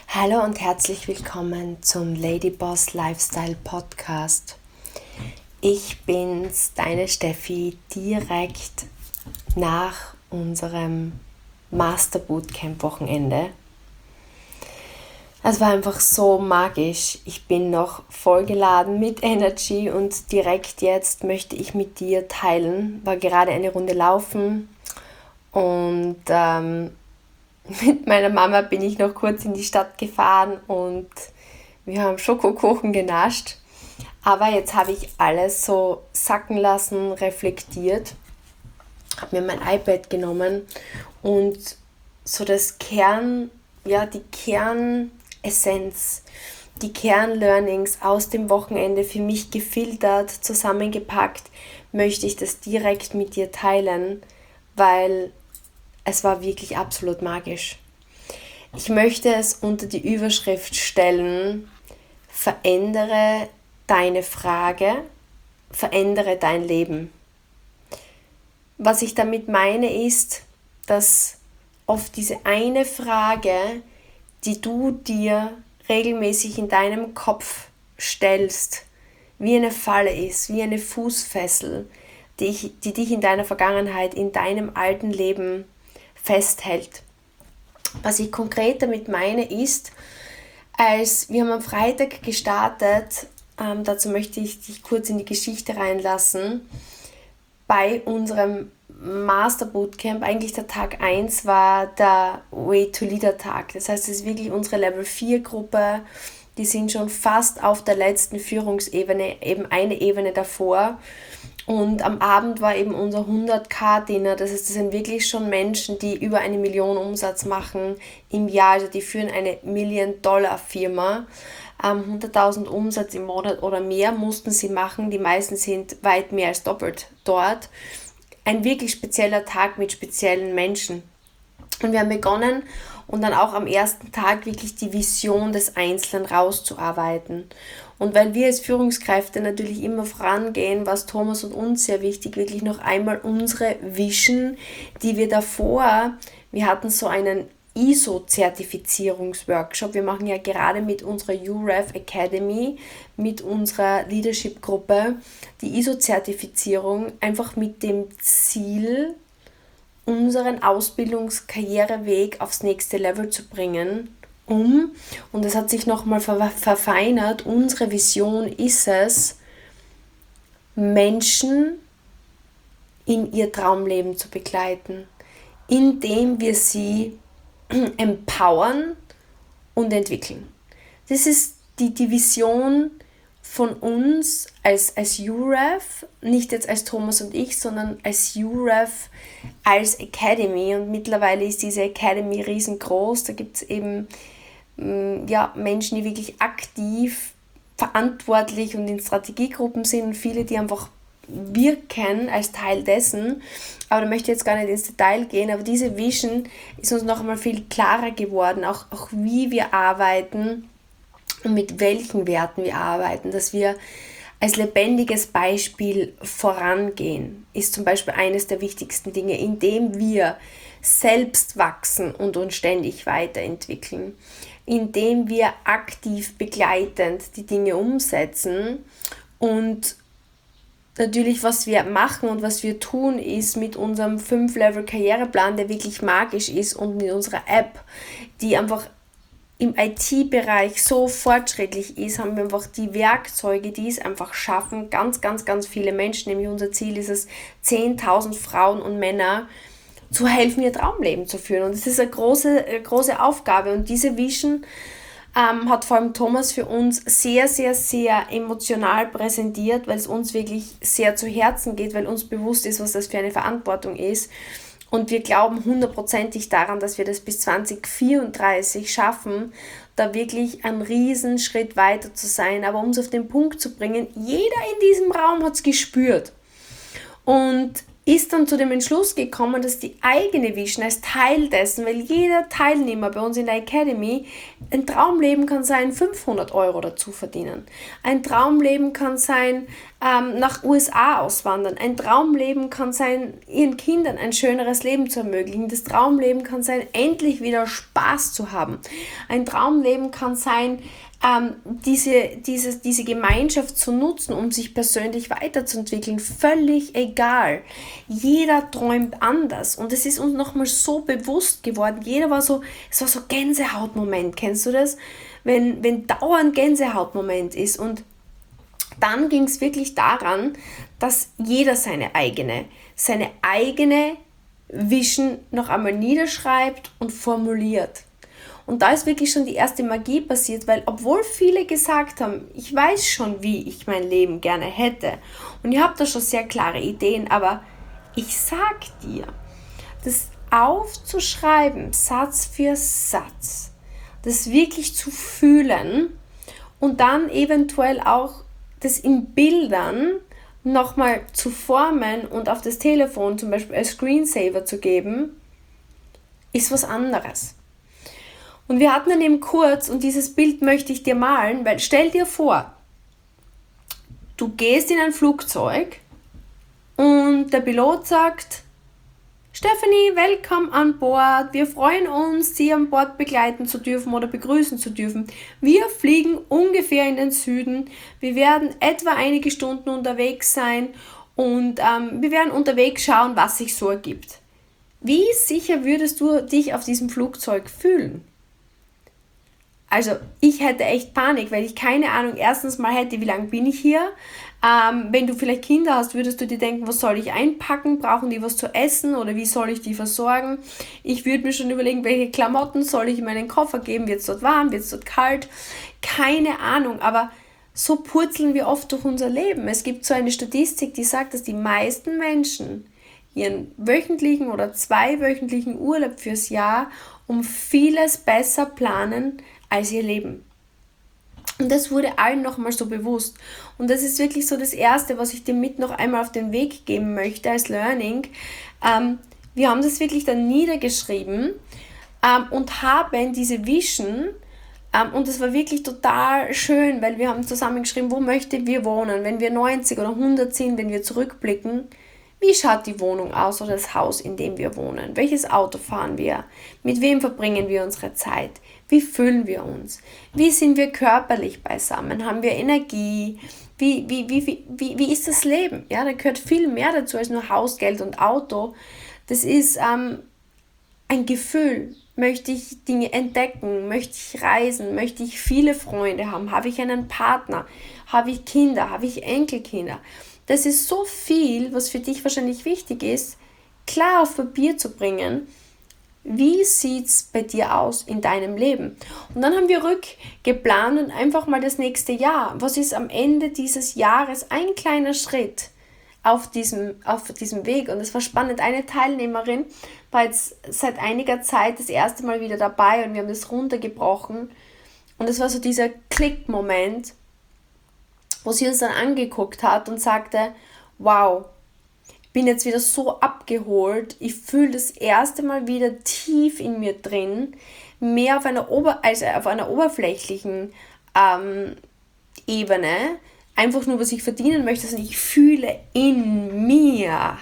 Hallo und herzlich willkommen zum Ladyboss Lifestyle Podcast. Ich bin's, deine Steffi, direkt nach unserem Master Bootcamp Wochenende. Es war einfach so magisch. Ich bin noch vollgeladen mit Energy und direkt jetzt möchte ich mit dir teilen. War gerade eine Runde laufen und mit meiner Mama bin ich noch kurz in die Stadt gefahren und wir haben Schokokuchen genascht. Aber jetzt habe ich alles so sacken lassen, reflektiert, habe mir mein iPad genommen und so das die Kernessenz, die Kernlearnings aus dem Wochenende für mich gefiltert, zusammengepackt, möchte ich das direkt mit dir teilen, weil es war wirklich absolut magisch. Ich möchte es unter die Überschrift stellen: Verändere deine Frage, verändere dein Leben. Was ich damit meine ist, dass oft diese eine Frage, die du dir regelmäßig in deinem Kopf stellst, wie eine Falle ist, wie eine Fußfessel, die dich in deiner Vergangenheit, in deinem alten Leben festhält. Was ich konkret damit meine ist, wir haben am Freitag gestartet, dazu möchte ich dich kurz in die Geschichte reinlassen, bei unserem Master Bootcamp, eigentlich der Tag 1 war der Way to Leader Tag. Das heißt, es ist wirklich unsere Level 4 Gruppe, die sind schon fast auf der letzten Führungsebene, eben eine Ebene davor. Und am Abend war eben unser 100k-Dinner, das heißt, das sind wirklich schon Menschen, die über 1 Million Umsatz machen im Jahr, also die führen eine Million-Dollar-Firma, 100.000 Umsatz im Monat oder mehr mussten sie machen, die meisten sind weit mehr als doppelt dort. Ein wirklich spezieller Tag mit speziellen Menschen. Und wir haben begonnen und dann auch am ersten Tag wirklich die Vision des Einzelnen rauszuarbeiten. Und weil wir als Führungskräfte natürlich immer vorangehen, war es Thomas und uns sehr wichtig, wirklich noch einmal unsere Vision, die wir davor, wir hatten so einen ISO-Zertifizierungsworkshop. Wir machen ja gerade mit unserer UREF Academy, mit unserer Leadership-Gruppe, die ISO-Zertifizierung einfach mit dem Ziel, unseren Ausbildungskarriereweg aufs nächste Level zu bringen, und das hat sich nochmal verfeinert, unsere Vision ist es, Menschen in ihr Traumleben zu begleiten, indem wir sie empowern und entwickeln. Das ist die Vision von uns als UREF, nicht jetzt als Thomas und ich, sondern als UREF, als Academy. Und mittlerweile ist diese Academy riesengroß. Da gibt es eben Menschen, die wirklich aktiv, verantwortlich und in Strategiegruppen sind und viele, die einfach wirken als Teil dessen. Aber da möchte ich jetzt gar nicht ins Detail gehen, aber diese Vision ist uns noch einmal viel klarer geworden, auch wie wir arbeiten und mit welchen Werten wir arbeiten, dass wir als lebendiges Beispiel vorangehen, ist zum Beispiel eines der wichtigsten Dinge, indem wir selbst wachsen und uns ständig weiterentwickeln, indem wir aktiv begleitend die Dinge umsetzen. Und natürlich, was wir machen und was wir tun, ist mit unserem 5-Level-Karriereplan, der wirklich magisch ist, und mit unserer App, die einfach im IT-Bereich so fortschrittlich ist, haben wir einfach die Werkzeuge, die es einfach schaffen, ganz, ganz, ganz viele Menschen, nämlich unser Ziel ist es, 10.000 Frauen und Männer zu helfen, ihr Traumleben zu führen. Und das ist eine große Aufgabe. Und diese Vision hat vor allem Thomas für uns sehr, sehr, sehr emotional präsentiert, weil es uns wirklich sehr zu Herzen geht, weil uns bewusst ist, was das für eine Verantwortung ist. Und wir glauben 100%ig daran, dass wir das bis 2034 schaffen, da wirklich einen riesen Schritt weiter zu sein. Aber um es auf den Punkt zu bringen, jeder in diesem Raum hat es gespürt. Und ist dann zu dem Entschluss gekommen, dass die eigene Vision als Teil dessen, weil jeder Teilnehmer bei uns in der Academy, ein Traumleben kann sein, 500 Euro dazu verdienen. Ein Traumleben kann sein, nach USA auswandern. Ein Traumleben kann sein, ihren Kindern ein schöneres Leben zu ermöglichen. Das Traumleben kann sein, endlich wieder Spaß zu haben. Ein Traumleben kann sein, diese Gemeinschaft zu nutzen, um sich persönlich weiterzuentwickeln, völlig egal. Jeder träumt anders und es ist uns nochmal so bewusst geworden. Es war so Gänsehautmoment, kennst du das? Wenn dauernd Gänsehautmoment ist, und dann ging es wirklich daran, dass jeder seine eigene Vision noch einmal niederschreibt und formuliert. Und da ist wirklich schon die erste Magie passiert, weil obwohl viele gesagt haben, ich weiß schon, wie ich mein Leben gerne hätte und ihr habt da schon sehr klare Ideen, aber ich sag dir, das aufzuschreiben, Satz für Satz, das wirklich zu fühlen und dann eventuell auch das in Bildern nochmal zu formen und auf das Telefon zum Beispiel als Screensaver zu geben, ist was anderes. Und wir hatten dann eben kurz, und dieses Bild möchte ich dir malen, weil stell dir vor, du gehst in ein Flugzeug und der Pilot sagt, Stephanie, willkommen an Bord, wir freuen uns, Sie an Bord begleiten zu dürfen oder begrüßen zu dürfen. Wir fliegen ungefähr in den Süden, wir werden etwa einige Stunden unterwegs sein und wir werden unterwegs schauen, was sich so ergibt. Wie sicher würdest du dich auf diesem Flugzeug fühlen? Also ich hätte echt Panik, weil ich keine Ahnung erstens mal hätte, wie lange bin ich hier. Wenn du vielleicht Kinder hast, würdest du dir denken, was soll ich einpacken? Brauchen die was zu essen oder wie soll ich die versorgen? Ich würde mir schon überlegen, welche Klamotten soll ich in meinen Koffer geben? Wird es dort warm? Wird es dort kalt? Keine Ahnung, aber so purzeln wir oft durch unser Leben. Es gibt so eine Statistik, die sagt, dass die meisten Menschen ihren wöchentlichen oder 2-wöchentlichen Urlaub fürs Jahr um vieles besser planen als ihr Leben. Und das wurde allen nochmal so bewusst. Und das ist wirklich so das Erste, was ich dir mit noch einmal auf den Weg geben möchte als Learning. Wir haben das wirklich dann niedergeschrieben und haben diese Vision, und das war wirklich total schön, weil wir haben zusammengeschrieben, wo möchten wir wohnen, wenn wir 90 oder 100 sind, wenn wir zurückblicken. Wie schaut die Wohnung aus oder das Haus, in dem wir wohnen? Welches Auto fahren wir? Mit wem verbringen wir unsere Zeit? Wie fühlen wir uns? Wie sind wir körperlich beisammen? Haben wir Energie? Wie ist das Leben? Ja, da gehört viel mehr dazu als nur Haus, Geld und Auto. Das ist ein Gefühl. Möchte ich Dinge entdecken? Möchte ich reisen? Möchte ich viele Freunde haben? Habe ich einen Partner? Habe ich Kinder? Habe ich Enkelkinder? Das ist so viel, was für dich wahrscheinlich wichtig ist, klar auf Papier zu bringen. Wie sieht es bei dir aus in deinem Leben? Und dann haben wir rückgeplant und einfach mal das nächste Jahr. Was ist am Ende dieses Jahres ein kleiner Schritt auf diesem Weg? Und es war spannend. Eine Teilnehmerin war jetzt seit einiger Zeit das erste Mal wieder dabei und wir haben das runtergebrochen. Und es war so dieser Klick-Moment, wo sie uns dann angeguckt hat und sagte, wow, ich bin jetzt wieder so abgeholt, ich fühle das erste Mal wieder tief in mir drin, mehr auf einer oberflächlichen Ebene, einfach nur, was ich verdienen möchte, sondern ich fühle in mir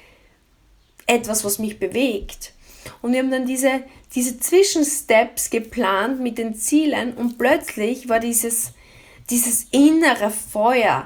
etwas, was mich bewegt. Und wir haben dann diese Zwischensteps geplant mit den Zielen und plötzlich war dieses innere Feuer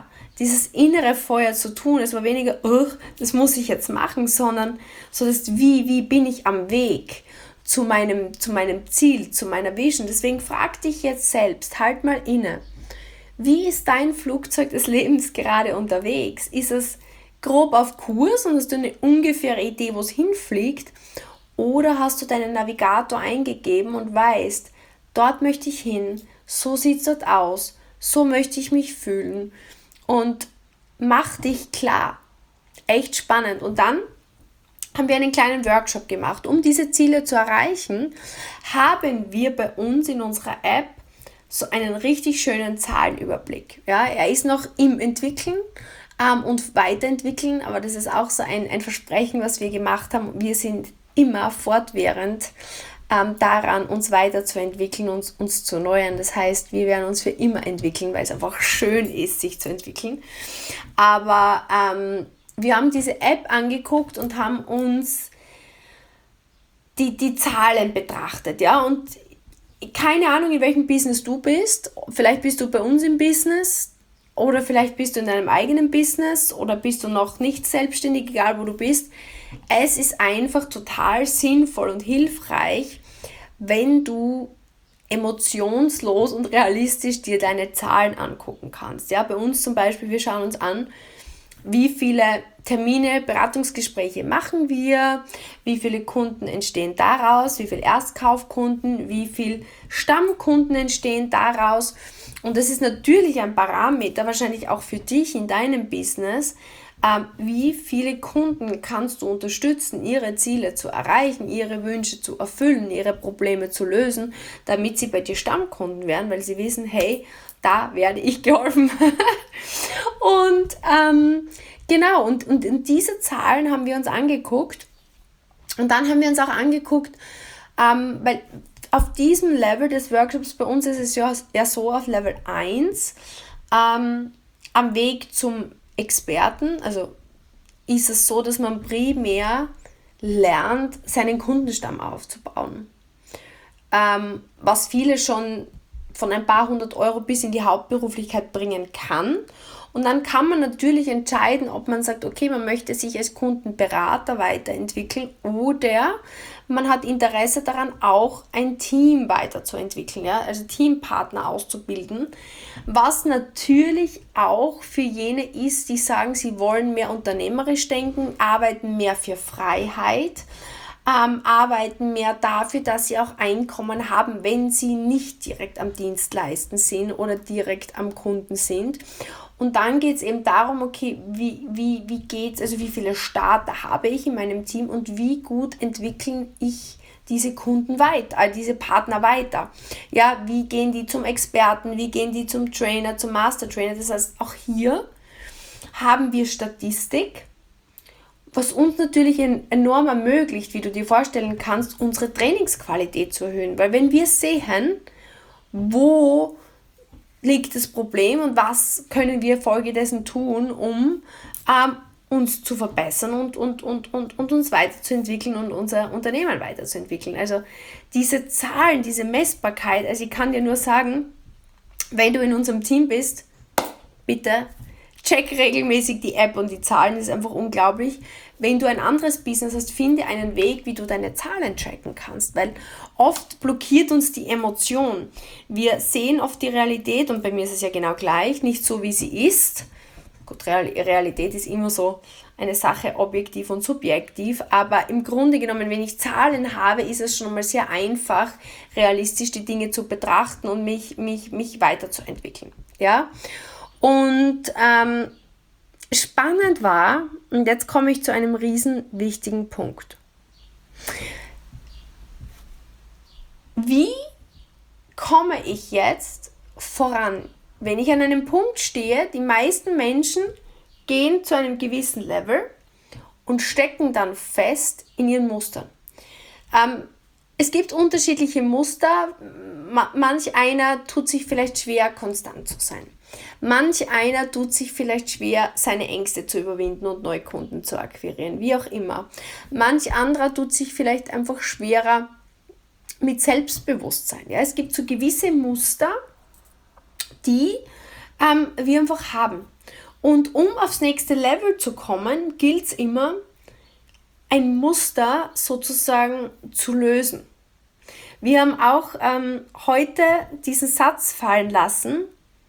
zu tun. Es war weniger, das muss ich jetzt machen, sondern so das wie bin ich am Weg zu meinem Ziel, zu meiner Vision. Deswegen frag dich jetzt selbst, halt mal inne. Wie ist dein Flugzeug des Lebens gerade unterwegs? Ist es grob auf Kurs und hast du eine ungefähre Idee, wo es hinfliegt? Oder hast du deinen Navigator eingegeben und weißt, dort möchte ich hin, so sieht es dort aus, so möchte ich mich fühlen, und mach dich klar. Echt spannend. Und dann haben wir einen kleinen Workshop gemacht. Um diese Ziele zu erreichen, haben wir bei uns in unserer App so einen richtig schönen Zahlenüberblick. Ja, er ist noch im Entwickeln, und weiterentwickeln. Aber das ist auch so ein Versprechen, was wir gemacht haben. Wir sind immer fortwährend daran, uns weiterzuentwickeln und uns zu erneuern. Das heißt, wir werden uns für immer entwickeln, weil es einfach schön ist, sich zu entwickeln. Aber wir haben diese App angeguckt und haben uns die Zahlen betrachtet, ja, und keine Ahnung, in welchem Business du bist. Vielleicht bist du bei uns im Business oder vielleicht bist du in deinem eigenen Business oder bist du noch nicht selbstständig, egal wo du bist. Es ist einfach total sinnvoll und hilfreich, wenn du emotionslos und realistisch dir deine Zahlen angucken kannst. Ja, bei uns zum Beispiel, wir schauen uns an, wie viele Termine, Beratungsgespräche machen wir, wie viele Kunden entstehen daraus, wie viele Erstkaufkunden, wie viele Stammkunden entstehen daraus. Und das ist natürlich ein Parameter, wahrscheinlich auch für dich in deinem Business, wie viele Kunden kannst du unterstützen, ihre Ziele zu erreichen, ihre Wünsche zu erfüllen, ihre Probleme zu lösen, damit sie bei dir Stammkunden werden, weil sie wissen, hey, da werde ich geholfen. Und genau, und diese Zahlen haben wir uns angeguckt. Und dann haben wir uns auch angeguckt, weil auf diesem Level des Workshops, bei uns ist es ja so auf Level 1, am Weg zum Experten, also ist es so, dass man primär lernt, seinen Kundenstamm aufzubauen. Was viele schon von ein paar hundert Euro bis in die Hauptberuflichkeit bringen kann. Und dann kann man natürlich entscheiden, ob man sagt, okay, man möchte sich als Kundenberater weiterentwickeln oder man hat Interesse daran, auch ein Team weiterzuentwickeln, ja? Also Teampartner auszubilden, was natürlich auch für jene ist, die sagen, sie wollen mehr unternehmerisch denken, arbeiten mehr für Freiheit, arbeiten mehr dafür, dass sie auch Einkommen haben, wenn sie nicht direkt am Dienstleisten sind oder direkt am Kunden sind. Und dann geht es eben darum, okay, wie geht's, also wie viele Starter habe ich in meinem Team und wie gut entwickeln ich diese Kunden weiter, diese Partner weiter. Ja, wie gehen die zum Experten, wie gehen die zum Trainer, zum Master Trainer. Das heißt, auch hier haben wir Statistik, was uns natürlich enorm ermöglicht, wie du dir vorstellen kannst, unsere Trainingsqualität zu erhöhen. Weil wenn wir sehen, wo liegt das Problem und was können wir folgedessen tun, um uns zu verbessern und uns weiterzuentwickeln und unser Unternehmen weiterzuentwickeln. Also diese Zahlen, diese Messbarkeit, also ich kann dir nur sagen, wenn du in unserem Team bist, bitte check regelmäßig die App und die Zahlen, das ist einfach unglaublich. Wenn du ein anderes Business hast, finde einen Weg, wie du deine Zahlen tracken kannst, weil oft blockiert uns die Emotion. Wir sehen oft die Realität und bei mir ist es ja genau gleich, nicht so wie sie ist. Gut, Realität ist immer so eine Sache, objektiv und subjektiv, aber im Grunde genommen, wenn ich Zahlen habe, ist es schon mal sehr einfach, realistisch die Dinge zu betrachten und mich weiterzuentwickeln. Ja? Und spannend war, und jetzt komme ich zu einem riesen wichtigen Punkt. Wie komme ich jetzt voran? Wenn ich an einem Punkt stehe, die meisten Menschen gehen zu einem gewissen Level und stecken dann fest in ihren Mustern. Es gibt unterschiedliche Muster. Manch einer tut sich vielleicht schwer, konstant zu sein. Manch einer tut sich vielleicht schwer, seine Ängste zu überwinden und neue Kunden zu akquirieren, wie auch immer. Manch anderer tut sich vielleicht einfach schwerer mit Selbstbewusstsein. Ja? Es gibt so gewisse Muster, die wir einfach haben. Und um aufs nächste Level zu kommen, gilt es immer, ein Muster sozusagen zu lösen. Wir haben auch heute diesen Satz fallen lassen: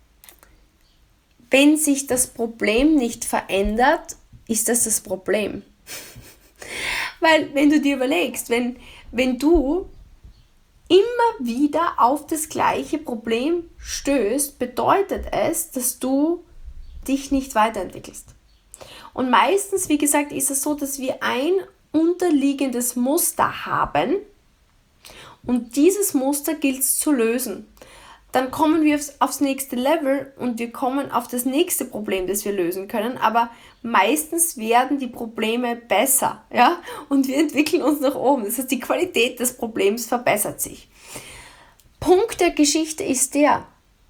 Wenn sich das Problem nicht verändert, ist das Problem. Weil wenn du dir überlegst, wenn du immer wieder auf das gleiche Problem stößt, bedeutet es, dass du dich nicht weiterentwickelst. Und meistens, wie gesagt, ist es so, dass wir ein unterliegendes Muster haben und dieses Muster gilt es zu lösen. dann kommen wir aufs nächste Level und wir kommen auf das nächste Problem, das wir lösen können, aber meistens werden die Probleme besser, ja, und wir entwickeln uns nach oben. Das heißt, die Qualität des Problems verbessert sich. Punkt der Geschichte ist der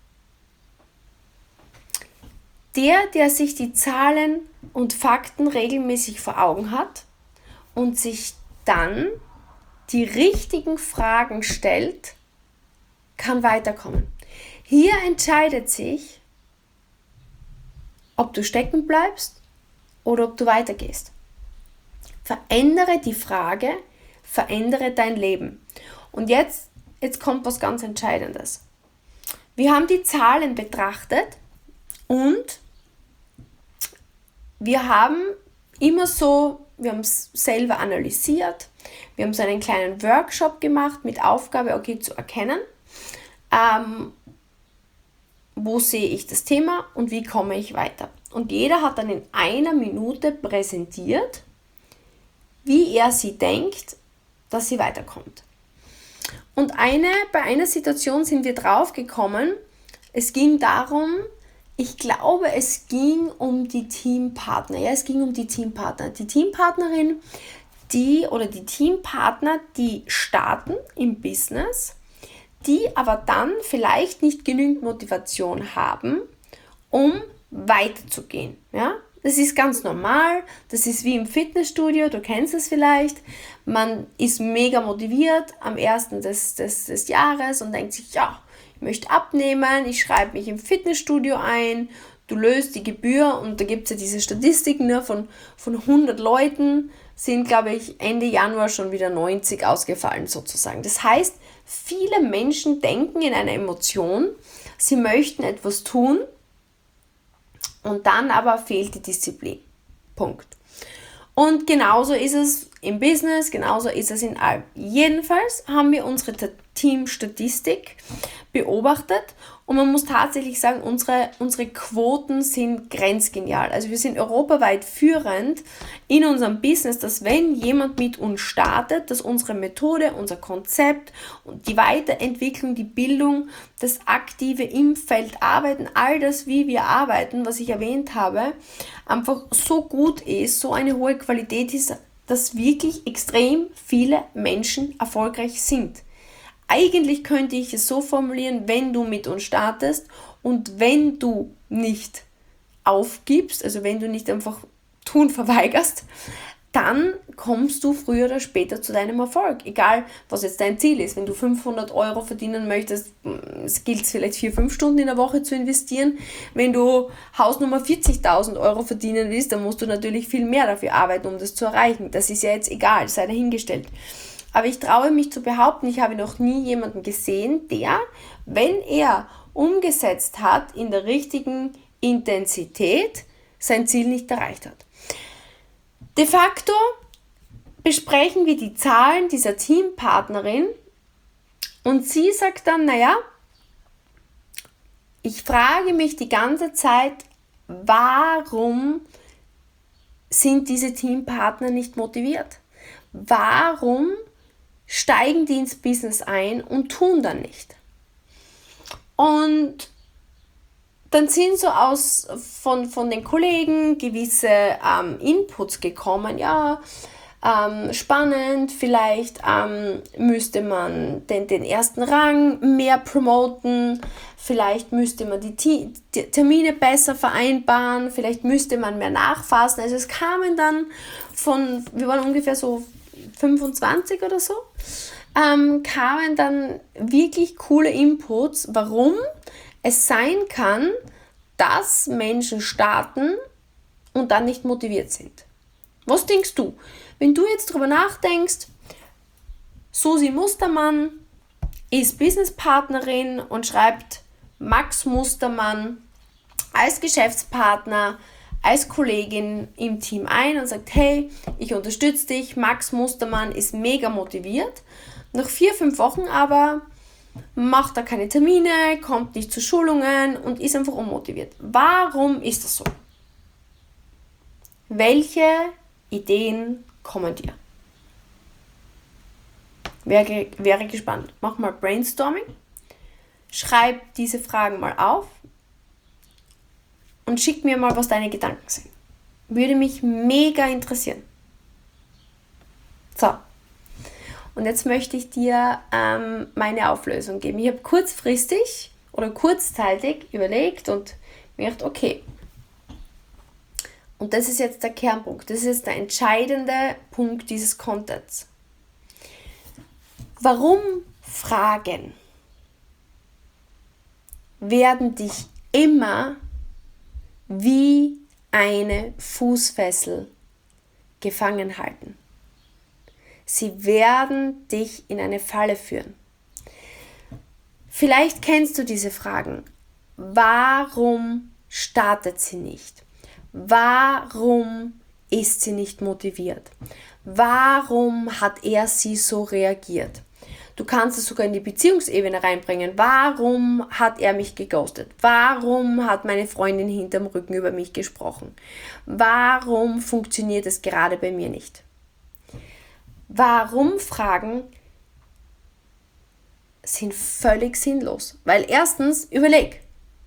sich die Zahlen und Fakten regelmäßig vor Augen hat und sich dann die richtigen Fragen stellt, kann weiterkommen. Hier entscheidet sich, ob du stecken bleibst oder ob du weitergehst. Verändere die Frage, verändere dein Leben. Und jetzt kommt was ganz Entscheidendes. Wir haben die Zahlen betrachtet und wir haben es selber analysiert, wir haben so einen kleinen Workshop gemacht mit Aufgabe, okay, zu erkennen, wo sehe ich das Thema und wie komme ich weiter. Und jeder hat dann in einer Minute präsentiert, wie er sie denkt, dass sie weiterkommt. Und bei einer Situation sind wir drauf gekommen, es ging darum, ich glaube, es ging um die Teampartner. Ja, es ging um die Teampartner. Die Teampartnerin, die Teampartner, die starten im Business, die aber dann vielleicht nicht genügend Motivation haben, um weiterzugehen. Ja? Das ist ganz normal, das ist wie im Fitnessstudio, du kennst es vielleicht. Man ist mega motiviert am 1. des Jahres und denkt sich, ja, ich möchte abnehmen, ich schreibe mich im Fitnessstudio ein, du löst die Gebühr und da gibt es ja diese Statistiken, von 100 Leuten sind, glaube ich, Ende Januar schon wieder 90 ausgefallen sozusagen. Das heißt, viele Menschen denken in einer Emotion, sie möchten etwas tun und dann aber fehlt die Disziplin. Punkt. Und genauso ist es im Business, genauso ist es in allem. Jedenfalls haben wir unsere Teamstatistik beobachtet und man muss tatsächlich sagen, unsere Quoten sind grenzgenial. Also wir sind europaweit führend in unserem Business, dass wenn jemand mit uns startet, dass unsere Methode, unser Konzept und die Weiterentwicklung, die Bildung, das aktive im Feld arbeiten, all das, wie wir arbeiten, was ich erwähnt habe, einfach so gut ist, so eine hohe Qualität ist, dass wirklich extrem viele Menschen erfolgreich sind. Eigentlich könnte ich es so formulieren, wenn du mit uns startest und wenn du nicht aufgibst, also wenn du nicht einfach tun verweigerst, dann kommst du früher oder später zu deinem Erfolg. Egal, was jetzt dein Ziel ist. Wenn du 500 Euro verdienen möchtest, es gilt es vielleicht 4-5 Stunden in der Woche zu investieren. Wenn du Hausnummer 40.000 Euro verdienen willst, dann musst du natürlich viel mehr dafür arbeiten, um das zu erreichen. Das ist ja jetzt egal, sei dahingestellt. Aber ich traue mich zu behaupten, ich habe noch nie jemanden gesehen, der, wenn er umgesetzt hat in der richtigen Intensität, sein Ziel nicht erreicht hat. De facto besprechen wir die Zahlen dieser Teampartnerin und sie sagt dann, naja, ich frage mich die ganze Zeit, warum sind diese Teampartner nicht motiviert? Warum steigen die ins Business ein und tun dann nicht? Und dann sind so von den Kollegen gewisse Inputs gekommen, ja, spannend, vielleicht müsste man den ersten Rang mehr promoten, vielleicht müsste man die Termine besser vereinbaren, vielleicht müsste man mehr nachfassen. Also es kamen dann wir waren ungefähr so 25 oder so, kamen dann wirklich coole Inputs, warum es sein kann, dass Menschen starten und dann nicht motiviert sind. Was denkst du? Wenn du jetzt drüber nachdenkst, Susi Mustermann ist Businesspartnerin und schreibt Max Mustermann als Geschäftspartner, als Kollegin im Team ein und sagt, hey, ich unterstütze dich, Max Mustermann ist mega motiviert. Nach 4-5 Wochen aber macht er keine Termine, kommt nicht zu Schulungen und ist einfach unmotiviert. Warum ist das so? Welche Ideen kommen dir? Wäre gespannt. Mach mal Brainstorming. schreib diese Fragen mal auf und schick mir mal, was deine Gedanken sind. Würde mich mega interessieren. So, und jetzt möchte ich dir meine Auflösung geben. Ich habe kurzfristig oder kurzzeitig überlegt und mir gedacht, okay, und das ist jetzt der Kernpunkt, das ist der entscheidende Punkt dieses Contents. Warum Fragen werden dich immer wie eine Fußfessel gefangen halten? Sie werden dich in eine Falle führen. Vielleicht kennst du diese Fragen. Warum startet sie nicht? Warum ist sie nicht motiviert? Warum hat er sie so reagiert? Du kannst es sogar in die Beziehungsebene reinbringen. Warum hat er mich geghostet? Warum hat meine Freundin hinterm Rücken über mich gesprochen? Warum funktioniert es gerade bei mir nicht? Warum-Fragen sind völlig sinnlos. Weil erstens, überleg,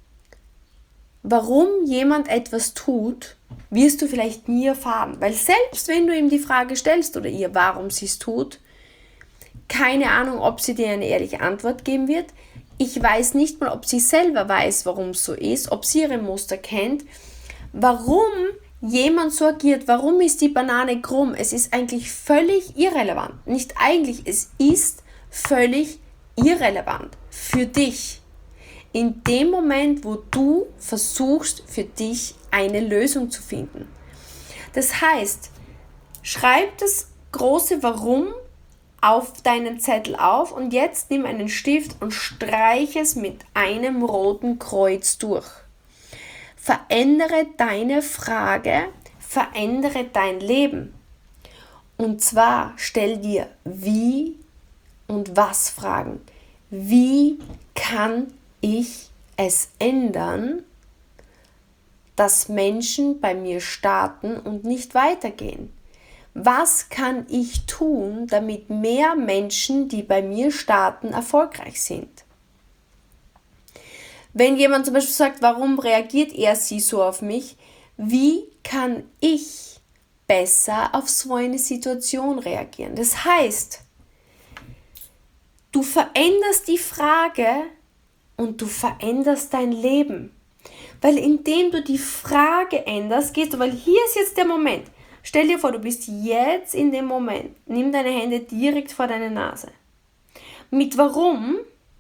warum jemand etwas tut, wirst du vielleicht nie erfahren. Weil selbst wenn du ihm die Frage stellst oder ihr, warum sie es tut, keine Ahnung, ob sie dir eine ehrliche Antwort geben wird. Ich weiß nicht mal, ob sie selber weiß, warum es so ist, ob sie ihre Muster kennt, warum jemand so agiert, warum ist die Banane krumm. Es ist eigentlich völlig irrelevant. Nicht eigentlich, es ist völlig irrelevant für dich. In dem Moment, wo du versuchst, für dich eine Lösung zu finden. Das heißt, schreib das große Warum auf deinen Zettel auf und jetzt nimm einen Stift und streich es mit einem roten Kreuz durch. Verändere deine Frage, verändere dein Leben. Und zwar stell dir wie und was Fragen. Wie kann ich es ändern, dass Menschen bei mir starten und nicht weitergehen? Was kann ich tun, damit mehr Menschen, die bei mir starten, erfolgreich sind? Wenn jemand zum Beispiel sagt, warum reagiert er sie so auf mich? Wie kann ich besser auf so eine Situation reagieren? Das heißt, du veränderst die Frage und du veränderst dein Leben. Weil indem du die Frage änderst, gehst du, weil hier ist jetzt der Moment. Stell dir vor, du bist jetzt in dem Moment. Nimm deine Hände direkt vor deine Nase. Mit warum?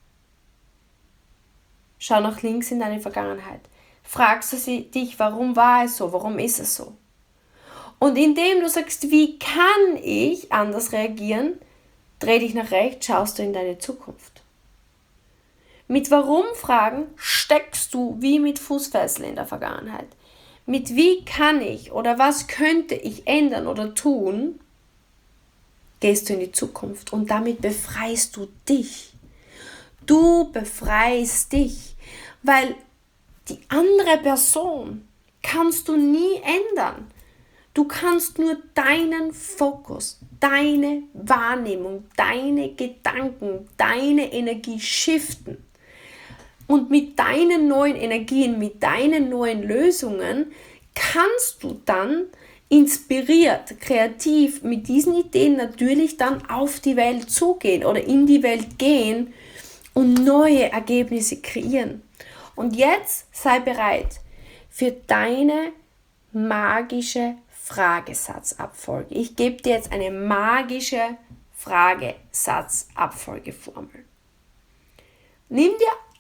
Schau nach links in deine Vergangenheit. Fragst du dich, warum war es so? Warum ist es so? Und indem du sagst, wie kann ich anders reagieren, dreh dich nach rechts, schaust du in deine Zukunft. Mit Warum-Fragen steckst du wie mit Fußfessel in der Vergangenheit. Mit wie kann ich oder was könnte ich ändern oder tun, gehst du in die Zukunft und damit befreist du dich. Du befreist dich, weil die andere Person kannst du nie ändern. Du kannst nur deinen Fokus, deine Wahrnehmung, deine Gedanken, deine Energie shiften. Und mit deinen neuen Energien, mit deinen neuen Lösungen kannst du dann inspiriert, kreativ mit diesen Ideen natürlich dann auf die Welt zugehen oder in die Welt gehen und neue Ergebnisse kreieren. Und jetzt sei bereit für deine magische Fragesatzabfolge. Ich gebe dir jetzt eine magische Fragesatzabfolgeformel. Nimm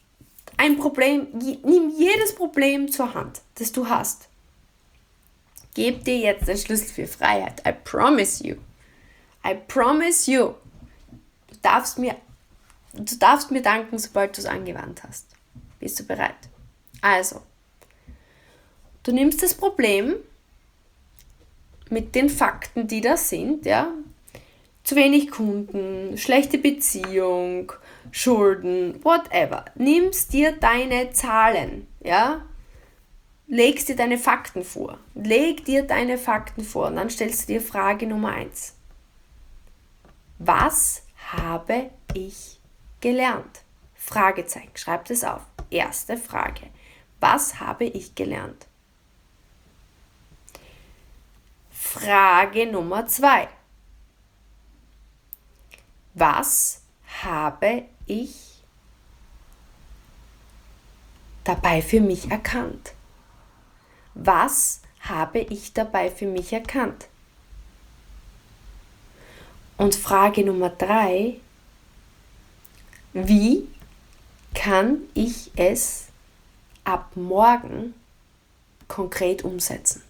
jedes Problem zur Hand, das du hast. Gib dir jetzt den Schlüssel für Freiheit. I promise you. I promise you. Du darfst mir danken, sobald du es angewandt hast. Bist du bereit? Also, du nimmst das Problem mit den Fakten, die da sind, ja, zu wenig Kunden, schlechte Beziehung, Schulden, whatever. Nimmst dir deine Zahlen, ja, legst dir deine Fakten vor. Leg dir deine Fakten vor und dann stellst du dir Frage Nummer 1. Was habe ich gelernt? Fragezeichen. Schreibt es auf. Erste Frage. Was habe ich gelernt? Frage Nummer 2. Was habe ich dabei für mich erkannt? Was habe ich dabei für mich erkannt? Und Frage Nummer 3. Wie kann ich es ab morgen konkret umsetzen?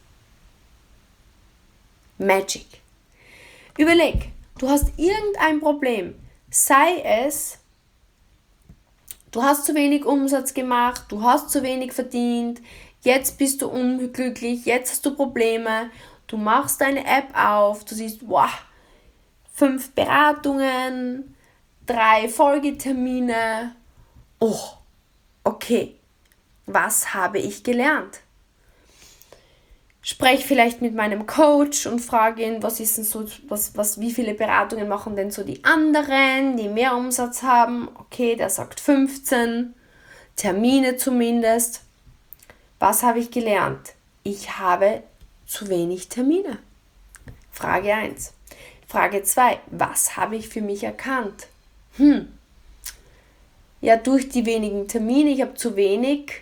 Magic. Überleg, du hast irgendein Problem, sei es, du hast zu wenig Umsatz gemacht, du hast zu wenig verdient, jetzt bist du unglücklich, jetzt hast du Probleme, du machst deine App auf, du siehst, wow, 5 Beratungen, 3 Folgetermine, oh, okay, was habe ich gelernt? Sprech vielleicht mit meinem Coach und frage ihn, was ist denn so, wie viele Beratungen machen denn so die anderen, die mehr Umsatz haben? Okay, der sagt 15, Termine zumindest. Was habe ich gelernt? Ich habe zu wenig Termine. Frage 1. Frage 2. Was habe ich für mich erkannt? Ja, durch die wenigen Termine, ich habe zu wenig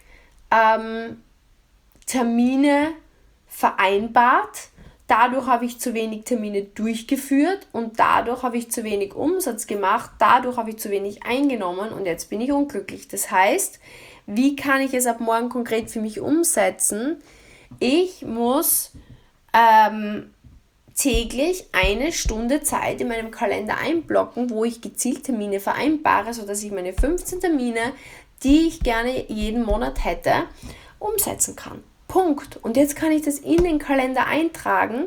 Termine vereinbart, dadurch habe ich zu wenig Termine durchgeführt und dadurch habe ich zu wenig Umsatz gemacht, dadurch habe ich zu wenig eingenommen und jetzt bin ich unglücklich. Das heißt, wie kann ich es ab morgen konkret für mich umsetzen? Ich muss täglich 1 Stunde Zeit in meinem Kalender einblocken, wo ich gezielt Termine vereinbare, sodass ich meine 15 Termine, die ich gerne jeden Monat hätte, umsetzen kann. Punkt. Und jetzt kann ich das in den Kalender eintragen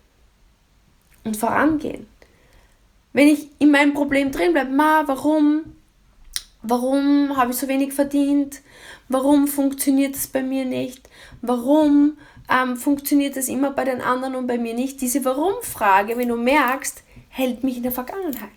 und vorangehen. Wenn ich in meinem Problem drin bleibe, warum habe ich so wenig verdient? Warum funktioniert es bei mir nicht? Warum funktioniert es immer bei den anderen und bei mir nicht? Diese Warum-Frage, wenn du merkst, hält mich in der Vergangenheit.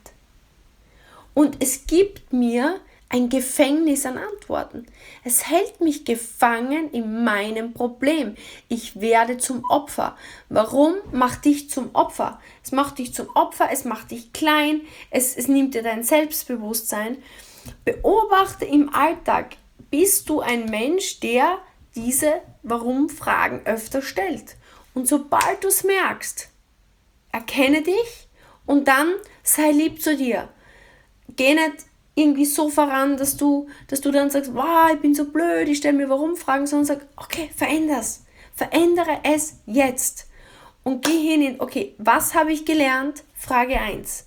Und es gibt mir ein Gefängnis an Antworten. Es hält mich gefangen in meinem Problem. Ich werde zum Opfer. Warum macht dich zum Opfer? Es macht dich zum Opfer, es macht dich klein, es nimmt dir dein Selbstbewusstsein. Beobachte im Alltag, bist du ein Mensch, der diese Warum-Fragen öfter stellt. Und sobald du es merkst, erkenne dich und dann sei lieb zu dir. Geh nicht irgendwie so voran, dass du dann sagst, wow, ich bin so blöd, ich stelle mir Warum-Fragen, sondern sag, okay, verändere es jetzt. Und geh hin in, okay, was habe ich gelernt? Frage 1.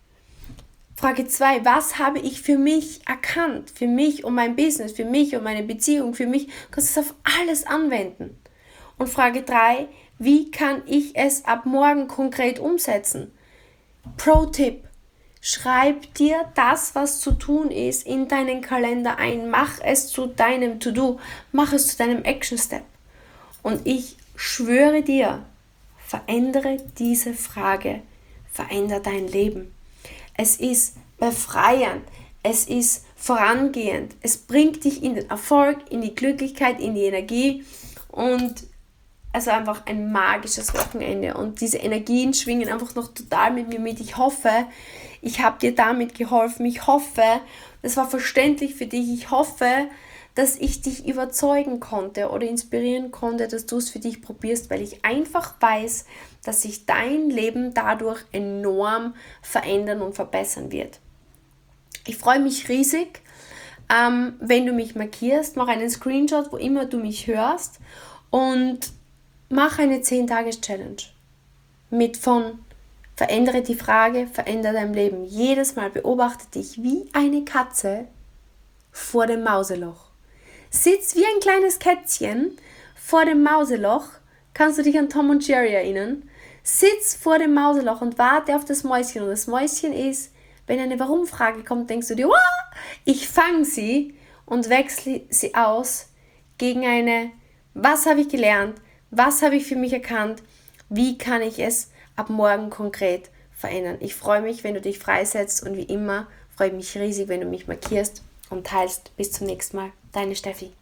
Frage 2, was habe ich für mich erkannt? Für mich und mein Business, für mich und meine Beziehung, für mich. Du kannst es auf alles anwenden. Und Frage 3, wie kann ich es ab morgen konkret umsetzen? Pro-Tipp. Schreib dir das, was zu tun ist, in deinen Kalender ein. Mach es zu deinem To-Do. Mach es zu deinem Action-Step. Und ich schwöre dir, verändere diese Frage. Verändere dein Leben. Es ist befreiend. Es ist vorangehend. Es bringt dich in den Erfolg, in die Glücklichkeit, in die Energie. Und also einfach ein magisches Wochenende. Und diese Energien schwingen einfach noch total mit mir mit. Ich hoffe, ich habe dir damit geholfen. Ich hoffe, das war verständlich für dich. Ich hoffe, dass ich dich überzeugen konnte oder inspirieren konnte, dass du es für dich probierst, weil ich einfach weiß, dass sich dein Leben dadurch enorm verändern und verbessern wird. Ich freue mich riesig, wenn du mich markierst. Mach einen Screenshot, wo immer du mich hörst und mach eine 10-Tages-Challenge mit von verändere die Frage, verändere dein Leben. Jedes Mal beobachte dich wie eine Katze vor dem Mauseloch. Sitz wie ein kleines Kätzchen vor dem Mauseloch. Kannst du dich an Tom und Jerry erinnern? Sitz vor dem Mauseloch und warte auf das Mäuschen. Und das Mäuschen ist, wenn eine Warum-Frage kommt, denkst du dir, ich fange sie und wechsle sie aus gegen eine, was habe ich gelernt? Was habe ich für mich erkannt? Wie kann ich es ab morgen konkret verändern? Ich freue mich, wenn du dich freisetzt und wie immer freue ich mich riesig, wenn du mich markierst und teilst. Bis zum nächsten Mal. Deine Steffi.